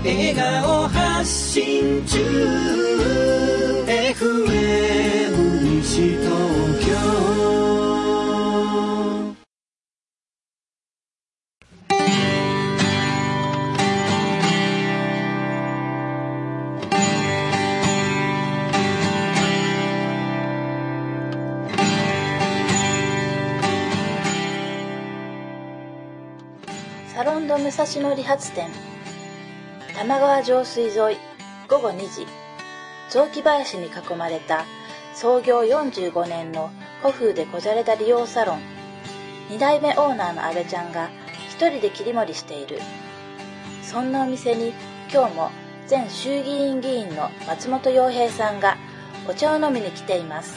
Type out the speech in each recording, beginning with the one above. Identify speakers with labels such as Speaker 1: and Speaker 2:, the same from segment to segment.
Speaker 1: 笑顔発信中 FM 西東京。
Speaker 2: サロンド武蔵野理髪店玉川上水沿い午後2時、雑木林に囲まれた創業45年の古風でこじゃれた理容サロン。2代目オーナーの阿部ちゃんが一人で切り盛りしている。そんなお店に今日も前衆議院議員の松本洋平さんがお茶を飲みに来ています。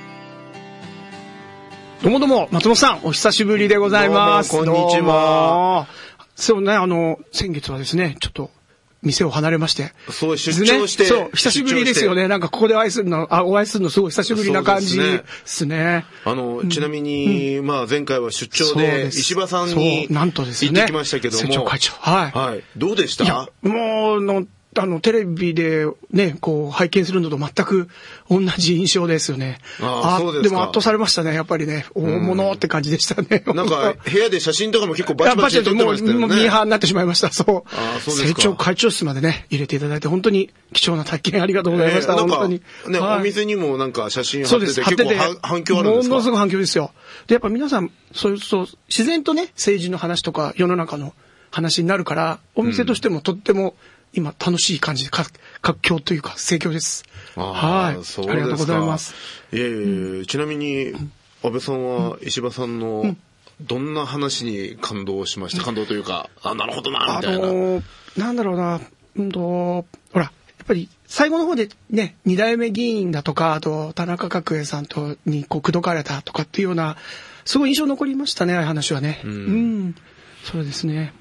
Speaker 3: どうもどうも、松本さん、お久しぶりでございます。
Speaker 4: どうもこんにちは。
Speaker 3: そうね、先月はですね、ちょっと、店を離れまして。
Speaker 4: そう、出張して。
Speaker 3: そう、久しぶりですよね。なんかここでお会いするのすごい久しぶりな感じですね。
Speaker 4: ちなみに、前回は出張で、石破さんに行ってきましたけども。
Speaker 3: 政調会長。はい。
Speaker 4: はい。どうでした？
Speaker 3: いや、もう、テレビでね、拝見するのと全く同じ印象ですよね。
Speaker 4: そうですか。
Speaker 3: でも圧倒されましたね、やっぱりね。大物って感じでしたね。
Speaker 4: なんか、部屋で写真とかも結構バチバチ撮ってましたよね。
Speaker 3: もうミーハーになってしまいました。そう。
Speaker 4: そうですか。
Speaker 3: 政調会長室までね、入れていただいて、本当に貴重な体験ありがとうございました。本当に。
Speaker 4: ね、お店にもなんか写真貼ってて、結構反響あるんですか？
Speaker 3: ものすごく反響ですよ。で、やっぱ皆さん、そう、自然とね、政治の話とか世の中の話になるから、お店としてもとっても、今楽しい感じで活況というか盛況です。はい。
Speaker 4: そうですか。
Speaker 3: ありがとうございます。
Speaker 4: ちなみに安倍さんは石破さんのどんな話に感動しました？感動というか、なるほどなみたいな。
Speaker 3: なんだろうな、ほらやっぱり最後の方でね、2代目議員だとか、あと田中角栄さんに口説かれたとかっていうようなすごい印象残りましたね、ああいう話はね。そうですね。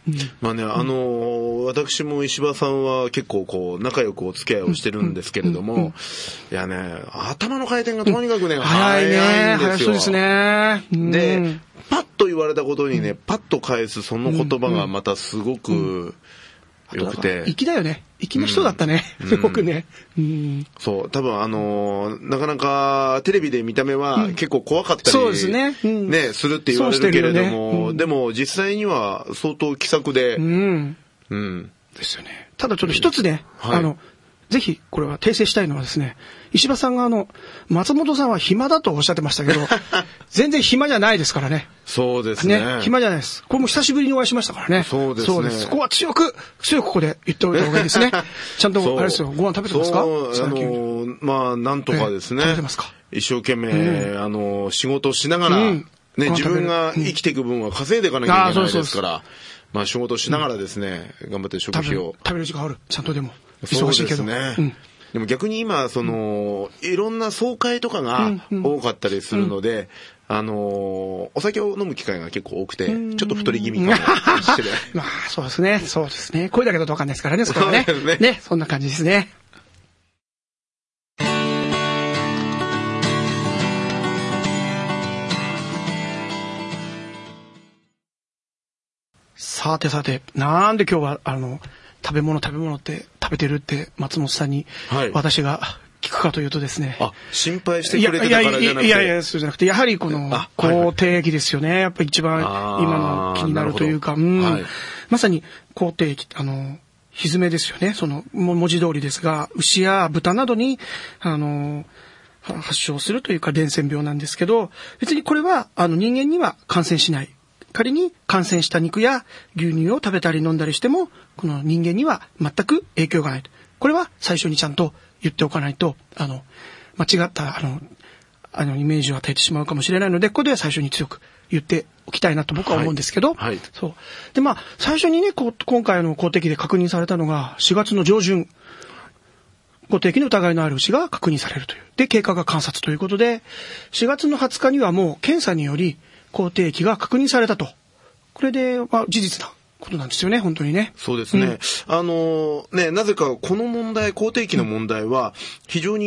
Speaker 4: 私も石破さんは結構仲良くお付き合いをしてるんですけれども、いやね、頭の回転がとにかくね、早いんですよ。
Speaker 3: 早そうですね。
Speaker 4: で、パッと言われたことにね、パッと返すその言葉がまたすごく良くて。
Speaker 3: 粋だよね。粋な人だったね。すごくね。
Speaker 4: そう、多分なかなかテレビで見た目は結構怖かったり、
Speaker 3: そうですね。
Speaker 4: ね、するって言われるけれども、でも実際には相当気さくで、
Speaker 3: ですよね。ただちょっと一つね、ぜひこれは訂正したいのはですね、石破さんが松本さんは暇だとおっしゃってましたけど、全然暇じゃないですからね。
Speaker 4: そうですね。
Speaker 3: 暇じゃないです。これも久しぶりにお会いしましたからね。
Speaker 4: そうですね。
Speaker 3: そこは強くここで言っておいた方がいいですね。ちゃんと、あれですよ、ご飯食べてますか？
Speaker 4: なんとかですね。
Speaker 3: 食べてますか？
Speaker 4: 一生懸命、仕事しながら、ね、自分が生きていく分は稼いでいかなきゃいけないですから、仕事しながらですね、頑張って食費を。
Speaker 3: 食べる時間ある。ちゃんとでも。忙しいけど。
Speaker 4: でも逆に今、いろんな総会とかが多かったりするので、お酒を飲む機会が結構多くて、ちょっと太り気味かもしれない。
Speaker 3: そうですね。そうですね。声だけだとわかんないですからね、そこはね。ね、そんな感じですね。さて、なんで今日は、食べ物って食べてるって松本さんに私が聞くかというとですね。
Speaker 4: 心配してくれてたからじゃなくて。
Speaker 3: いや、そうじゃなくて、やはりこの、肯定期ですよね。やっぱり一番今の気になるというか、まさに肯定期、ひずめですよね。その、文字通りですが、牛や豚などに、発症するというか、伝染病なんですけど、別にこれは、人間には感染しない。仮に感染した肉や牛乳を食べたり飲んだりしても、この人間には全く影響がない。これは最初にちゃんと言っておかないと、間違った、イメージを与えてしまうかもしれないので、ここでは最初に強く言っておきたいなと僕は思うんですけど、そう。で、最初にね、今回の公的で確認されたのが、4月の上旬、公的の疑いのある牛が確認されるという。で、経過が観察ということで、4月の20日にはもう検査により、肯定期が確認されたと。これで、事実なことなんですよね、本当にね。
Speaker 4: そうですね。なぜかこの問題、肯定期の問題は、非常に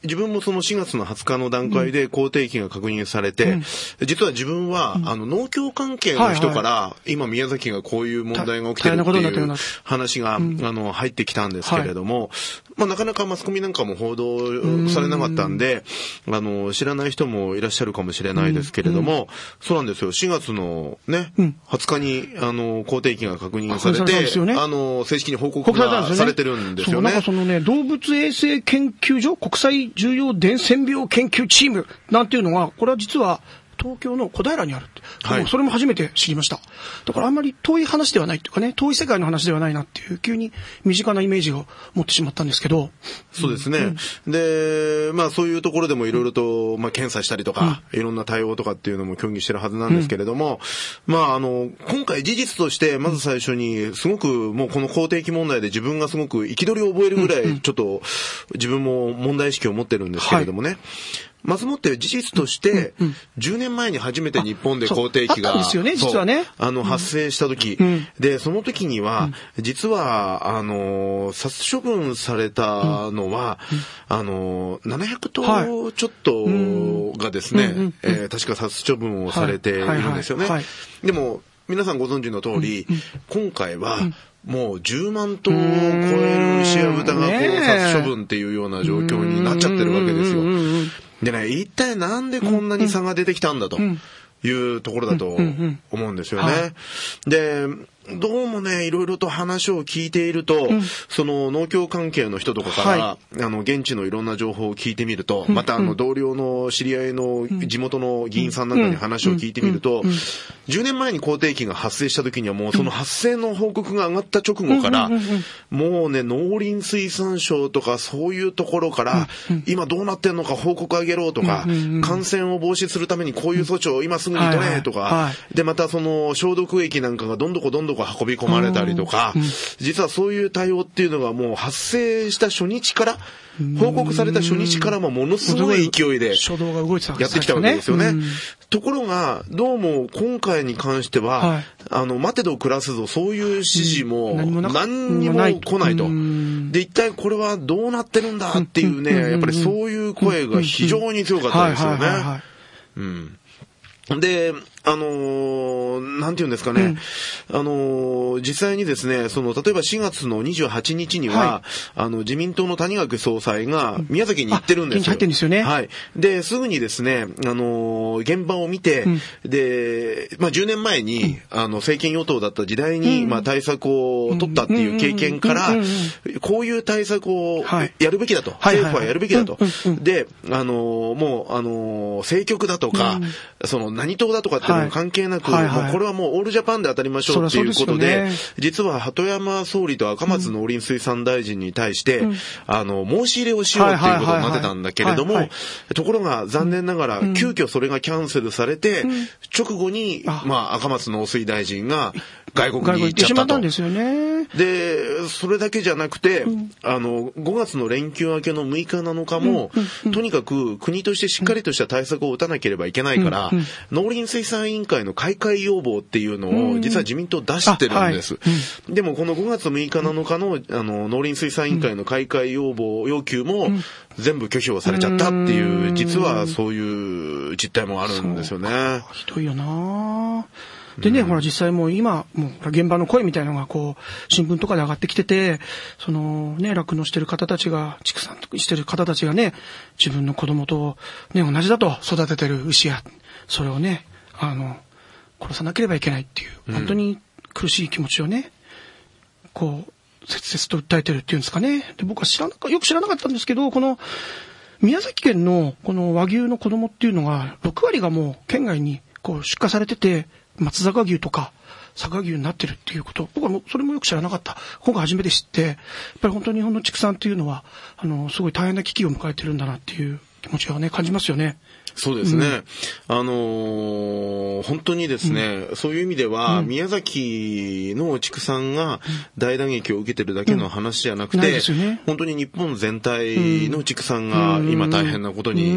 Speaker 4: 自分もその4月の20日の段階で口蹄疫が確認されて、実は自分は、農協関係の人から、今宮崎がこういう問題が起きてるっていう話が、入ってきたんですけれども、なかなかマスコミなんかも報道されなかったんで、知らない人もいらっしゃるかもしれないですけれども、そうなんですよ。4月のね、20日に、口蹄疫が確認されて、正式に報告がされてるんですよね。
Speaker 3: なんかそのね、動物衛生研究所国際重要伝染病研究チームなんていうのが、これは実は東京の小平にあるって。それも初めて知りました。だからあんまり遠い話ではないっていうかね、遠い世界の話ではないなっていう、急に身近なイメージを持ってしまったんですけど。
Speaker 4: そうですね。で、そういうところでもいろいろと、検査したりとか、いろんな対応とかっていうのも協議してるはずなんですけれども、今回事実として、まず最初に、すごくもうこの口蹄疫問題で自分がすごく憤りを覚えるぐらい、ちょっと自分も問題意識を持ってるんですけれどもね。まずもって事実として、10年前に初めて日本で口蹄疫が、発生した時、で、その時には、実は、殺処分されたのは、700頭ちょっとがですね、確か殺処分をされているんですよね。でも、皆さんご存知の通り、今回は、もう10万頭を超える牛や豚が殺処分っていうような状況になっちゃってるわけですよ。でね、一体なんでこんなに差が出てきたんだというところだと思うんですよね。で、どうもね、いろいろと話を聞いていると、その農協関係の人とかから、現地のいろんな情報を聞いてみると、また同僚の知り合いの地元の議員さんなんかに話を聞いてみると、10年前に口蹄疫が発生した時にはもうその発生の報告が上がった直後から、もうね、農林水産省とかそういうところから、今どうなってんのか報告あげろとか、感染を防止するためにこういう措置を今すぐに取れとか、で、またその消毒液なんかがどんどこ運び込まれたりとか、実はそういう対応っていうのがもう発生した初日から、報告された初日からもものすごい勢いでやってきたわけですよね。ところが、どうも今回に関しては、待てど暮らすぞ、そういう指示も何にも来ないと。で、一体これはどうなってるんだっていうね、やっぱりそういう声が非常に強かったですよね。で、なんていうんですかね、実際にですね、例えば4月の28日には、自民党の谷垣総裁が宮崎に行ってるんですよ。
Speaker 3: 入ってるんですよね。
Speaker 4: はい。で、すぐにですね、現場を見て、で、10年前に、政権与党だった時代に、対策を取ったっていう経験から、こういう対策をやるべきだと。政府はやるべきだと。で、もう、政局だとか、何党だとかっていうのは関係なく、もうこれはもうオールジャパンで当たりましょうっていうことで、実は鳩山総理と赤松農林水産大臣に対して、申し入れをしようっていうことになってたんだけれども、ところが残念ながら、急遽それがキャンセルされて、直後に、赤松農水大臣が外国に行っちゃったと。で、それだけじゃなくて、5月の連休明けの6日7日も、とにかく国としてしっかりとした対策を打たなければいけないから、農林水産委員会の開会要望っていうのを実は自民党出してるんです。でもこの5月6日7日の農林水産委員会の開会要求も全部拒否をされちゃったっていう、実はそういう実態もあるんですよね。
Speaker 3: ひどいよな。でね、ほら実際もう今、もう現場の声みたいなのが新聞とかで上がってきてて、酪農してる方たちが、畜産してる方たちがね、自分の子供とね、同じだと育ててる牛や、それをね、殺さなければいけないっていう、本当に苦しい気持ちをね、切々と訴えてるっていうんですかね。で、僕はよく知らなかったんですけど、この、宮崎県のこの和牛の子供っていうのが、6割がもう県外に出荷されてて、松阪牛とか佐賀牛になってるっていうこと、僕はもうそれもよく知らなかった。今回初めて知って、やっぱり本当に日本の畜産っていうのは、すごい大変な危機を迎えてるんだなっていう気持ちがね、感じますよね。
Speaker 4: そうですね。本当にですね、そういう意味では、宮崎の畜産が大打撃を受けてるだけの話じゃなくて、本当に日本全体の畜産が今大変なことに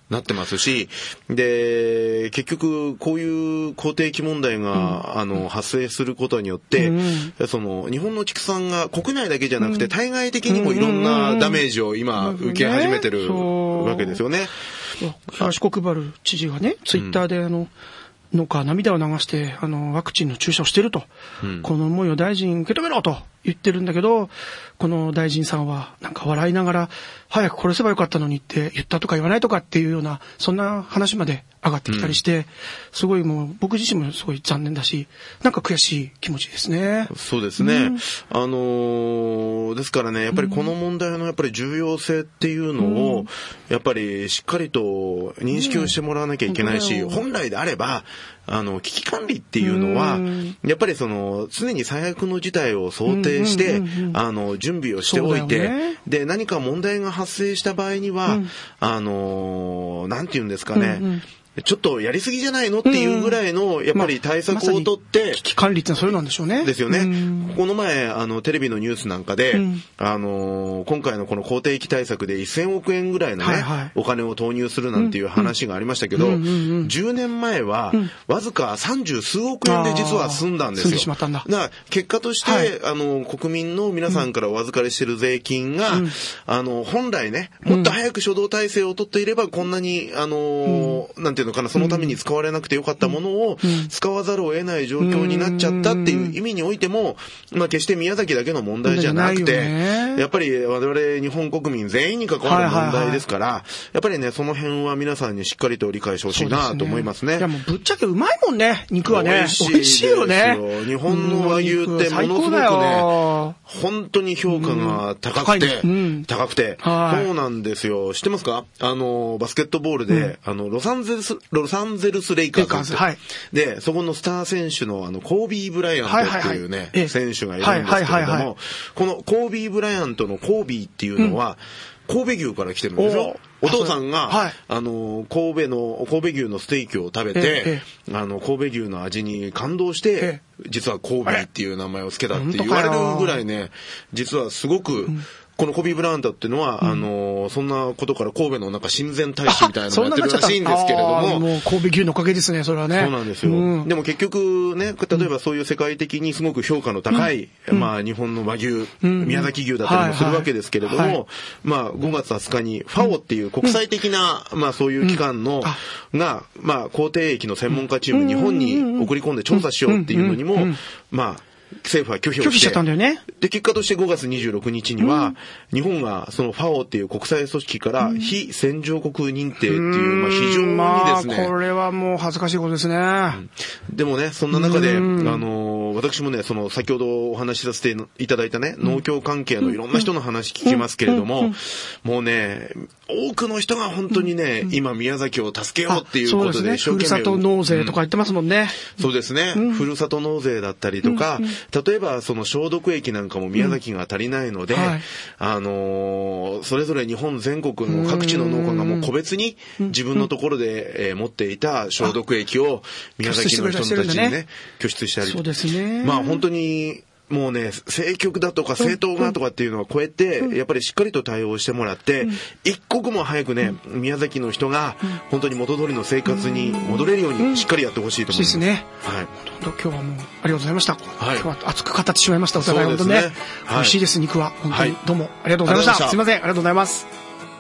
Speaker 4: なってますし、で、結局、こういう好定期問題が、発生することによって、その、日本の畜産が国内だけじゃなくて、対外的にもいろんなダメージを今、受け始めてるわけですよね。
Speaker 3: 東国原知事がね、ツイッターで農家は涙を流して、ワクチンの注射をしてると。この思いを大臣受け止めろと言ってるんだけど、この大臣さんはなんか笑いながら、早く殺せばよかったのにって言ったとか言わないとかっていうような、そんな話まで上がってきたりして、すごいもう僕自身もすごい残念だし、なんか悔しい気持ちですね。
Speaker 4: そうですね。ですからね、やっぱりこの問題のやっぱり重要性っていうのを、やっぱりしっかりと認識をしてもらわなきゃいけないし、本来であれば、危機管理っていうのは、やっぱりその、常に最悪の事態を想定して、準備をしておいて、で、何か問題が発生した場合には、なんて言うんですかね、ちょっとやりすぎじゃないのっていうぐらいの、やっぱり対策を取って、
Speaker 3: 危機管理ってそういうなんでしょうね。
Speaker 4: ですよね。この前、テレビのニュースなんかで、今回のこの好定期対策で1000億円ぐらいのね、お金を投入するなんていう話がありましたけど、10年前は、わずか30数億円で実は済んだんですよ。
Speaker 3: 済んでしまったんだ。
Speaker 4: だから結果として、国民の皆さんからお預かりしている税金が、本来ね、もっと早く初動体制を取っていれば、こんなに、なんていうのかな、そのために使われなくてよかったものを使わざるを得ない状況になっちゃったっていう意味においても、まあ決して宮崎だけの問題じゃなくて、やっぱり我々日本国民全員に関わる問題ですから、やっぱりね、その辺は皆さんにしっかりと理解してほしいなと思いますね。
Speaker 3: いやもうぶっちゃけうまいもんね、肉はね。美味しいよね。
Speaker 4: 日本の和牛ってものすごくね、本当に評価が高くて、そうなんですよ。知ってますか？バスケットボールで、ロサンゼルスレイカーズで、そこのスター選手のコービー・ブライアントっていうね、選手がいるんですけれども、このコービー・ブライアントのコービーっていうのは、神戸牛から来てるんですよ。お父さんが、神戸牛のステーキを食べて、神戸牛の味に感動して、実はコービーっていう名前を付けたって言われるぐらいね、実はすごく、このコビー・ブライアントっていうのは、そんなことから神戸のなんか親善大使みたいなのをやってるらしいんですけれども。
Speaker 3: もう神戸牛のおかげですね、それはね。
Speaker 4: そうなんですよ。でも結局ね、例えばそういう世界的にすごく評価の高い、まあ日本の和牛、宮崎牛だったりもするわけですけれども、まあ5月20日にファオっていう国際的な、まあそういう機関の、が、まあ口蹄疫の専門家チーム日本に送り込んで調査しようっていうのにも、まあ、政府は拒否をして。
Speaker 3: しちゃったんだよね。
Speaker 4: で、結果として5月26日には、日本がそのファオっていう国際組織から非戦場国認定っていう、まあ非常にですね。
Speaker 3: これはもう恥ずかしいことですね。
Speaker 4: でもね、そんな中で、私もね、その先ほどお話しさせていただいたね、農協関係のいろんな人の話聞きますけれども、もうね、多くの人が本当にね、今宮崎を助けようっていうことで
Speaker 3: ふるさと納税とか言ってますもんね。
Speaker 4: そうですね。ふるさと納税だったりとか、例えばその消毒液なんかも宮崎が足りないので、それぞれ日本全国の各地の農家がもう個別に自分のところで持っていた消毒液を宮崎の人たちにね、拠出したり。
Speaker 3: そうですね。
Speaker 4: まあ本当に、もうね、政局だとか政党がとかっていうのは超えて、やっぱりしっかりと対応してもらって、一刻も早くね、宮崎の人が本当に元通りの生活に戻れるようにしっかりやってほしいと思います。
Speaker 3: そうですね。はい。今日はもうありがとうございました。今日は熱く語ってしまいました。お互い本当にね。美味しいです、肉は。本当にどうもありがとうございました。すいません、ありがとうございます。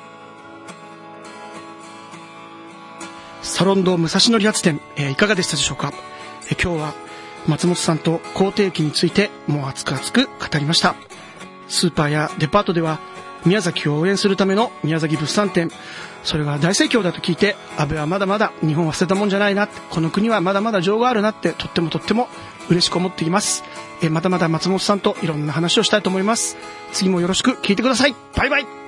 Speaker 3: サロンド武蔵野理髪店、いかがでしたでしょうか。今日は松本さんと好定期についてもう熱く語りました。スーパーやデパートでは宮崎を応援するための宮崎物産展、それが大盛況だと聞いて、安倍はまだまだ日本は捨てたもんじゃないな、この国はまだまだ情があるなってとっても嬉しく思っています。まだまだ松本さんといろんな話をしたいと思います。次もよろしく聞いてください。バイバイ。